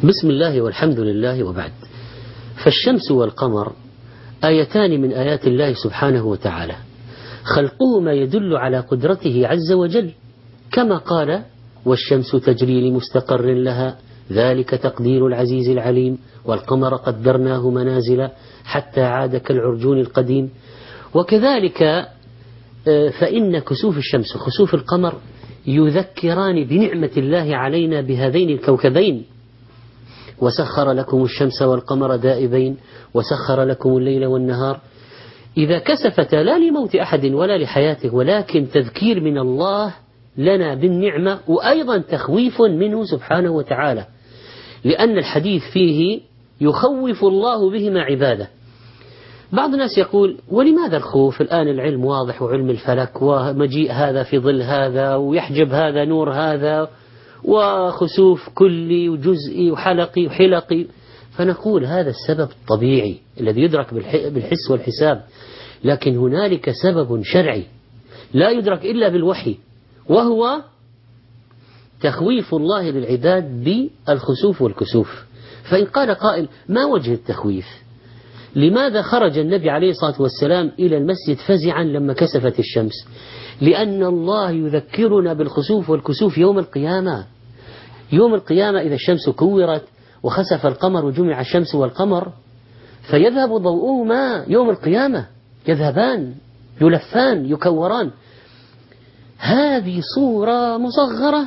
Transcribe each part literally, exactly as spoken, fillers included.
بسم الله والحمد لله وبعد. فالشمس والقمر آيتان من آيات الله سبحانه وتعالى، خلقهما يدل على قدرته عز وجل، كما قال: والشمس تجري لمستقر لها ذلك تقدير العزيز العليم، والقمر قدرناه منازل حتى عاد كالعرجون القديم. وكذلك فإن كسوف الشمس وخسوف القمر يذكران بنعمة الله علينا بهذين الكوكبين. وسخر لكم الشمس والقمر دائبين وسخر لكم الليل والنهار. إذا كسفتا لا لموت أحد ولا لحياته، ولكن تذكير من الله لنا بالنعمة، وأيضا تخويف منه سبحانه وتعالى، لأن الحديث فيه يخوف الله بهما عباده. بعض الناس يقول: ولماذا الخوف؟ الآن العلم واضح، وعلم الفلك، ومجيء هذا في ظل هذا، ويحجب هذا نور هذا، وخسوف كلي وجزئي وحلقي وحلقي. فنقول هذا السبب الطبيعي الذي يدرك بالحس والحساب، لكن هنالك سبب شرعي لا يدرك إلا بالوحي، وهو تخويف الله للعباد بالخسوف والكسوف. فإن قال قائل: ما وجه التخويف؟ لماذا خرج النبي عليه الصلاة والسلام إلى المسجد فزعا لما كسفت الشمس؟ لأن الله يذكرنا بالخسوف والكسوف يوم القيامة. يوم القيامة إذا الشمس كورت وخسف القمر وجمع الشمس والقمر، فيذهب ضوءهما يوم القيامة، يذهبان يلفان يكوران. هذه صورة مصغرة،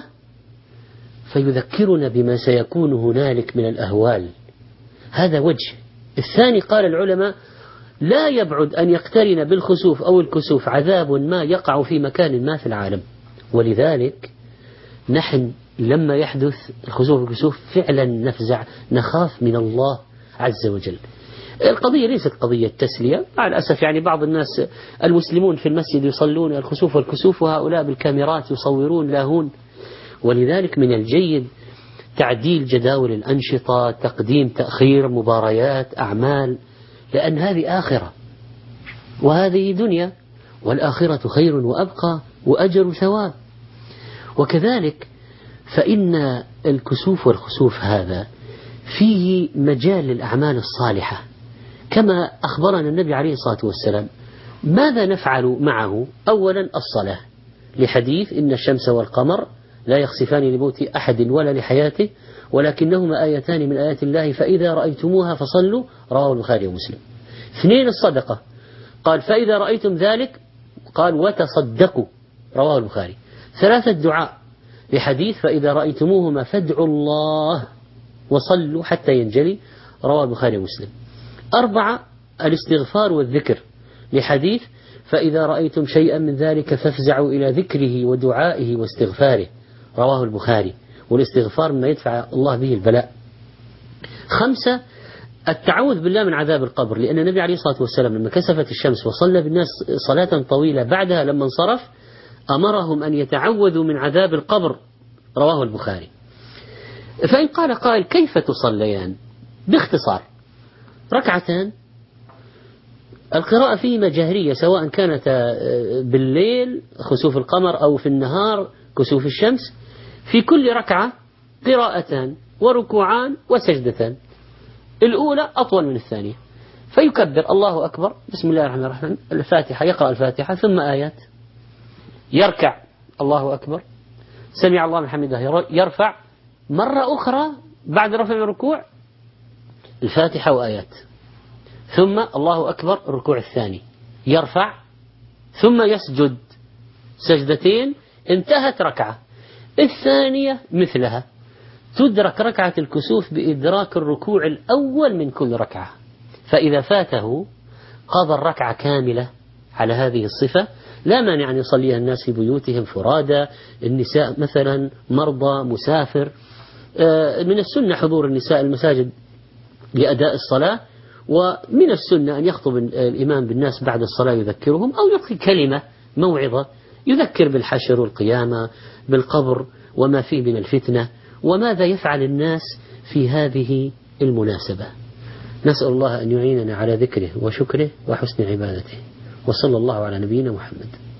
فيذكرنا بما سيكون هنالك من الأهوال. هذا وجه. الثاني قال العلماء: لا يبعد أن يقترن بالخسوف أو الكسوف عذاب ما يقع في مكان ما في العالم. ولذلك نحن لما يحدث الخسوف والكسوف فعلا نفزع، نخاف من الله عز وجل. القضية ليست قضية تسلية، مع الأسف يعني بعض الناس المسلمون في المسجد يصلون الخسوف والكسوف، وهؤلاء بالكاميرات يصورون لاهون. ولذلك من الجيد تعديل جداول الأنشطة، تقديم تأخير مباريات أعمال، لأن هذه آخرة وهذه دنيا، والآخرة خير وأبقى وأجر ثواب. وكذلك فإن الكسوف والخسوف هذا فيه مجال للأعمال الصالحة، كما أخبرنا النبي عليه الصلاة والسلام. ماذا نفعل معه؟ أولا الصلاة، لحديث: إن الشمس والقمر لا يخسفان لموت أحد ولا لحياته ولكنهما آيتان من آيات الله فإذا رأيتموها فصلوا، رواه البخاري ومسلم. اثنين الصدقة، قال: فإذا رأيتم ذلك، قال: وتصدقوا، رواه البخاري. ثلاثة الدعاء، لحديث: فإذا رأيتموهما فادعوا الله وصلوا حتى ينجلي، رواه البخاري ومسلم. أربعة الاستغفار والذكر، لحديث: فإذا رأيتم شيئا من ذلك فافزعوا إلى ذكره ودعائه واستغفاره، رواه البخاري. والاستغفار مما يدفع الله به البلاء. خمسة التعوذ بالله من عذاب القبر، لأن النبي عليه الصلاة والسلام لما كسفت الشمس وصلى بالناس صلاة طويلة بعدها لما انصرف أمرهم أن يتعوذوا من عذاب القبر، رواه البخاري. فإن قال قائل: كيف تصليان؟ باختصار: ركعتان، القراءة فيهما جهرية، سواء كانت بالليل خسوف القمر أو في النهار كسوف الشمس. في كل ركعة قراءتان وركوعان وسجدتان، الأولى أطول من الثانية، فيكبر الله أكبر، بسم الله الرحمن الرحيم، الفاتحة، يقرأ الفاتحة ثم آيات، يركع، الله أكبر، سمع الله من حمده، يرفع مرة أخرى بعد رفع الركوع، الفاتحة وآيات، ثم الله أكبر الركوع الثاني، يرفع ثم يسجد سجدتين، انتهت ركعة. الثانية مثلها، تدرك ركعة الكسوف بإدراك الركوع الأول من كل ركعة، فإذا فاته قضى الركعة كاملة على هذه الصفة. لا مانع أن يصليها الناس في بيوتهم فرادى، النساء مثلا مرضى مسافر، من السنة حضور النساء المساجد لأداء الصلاة، ومن السنة أن يخطب الإمام بالناس بعد الصلاة يذكرهم، أو يلقي كلمة موعظة يذكر بالحشر والقيامة بالقبر وما فيه من الفتنة، وماذا يفعل الناس في هذه المناسبة. نسأل الله أن يعيننا على ذكره وشكره وحسن عبادته، وصلى الله على نبينا محمد.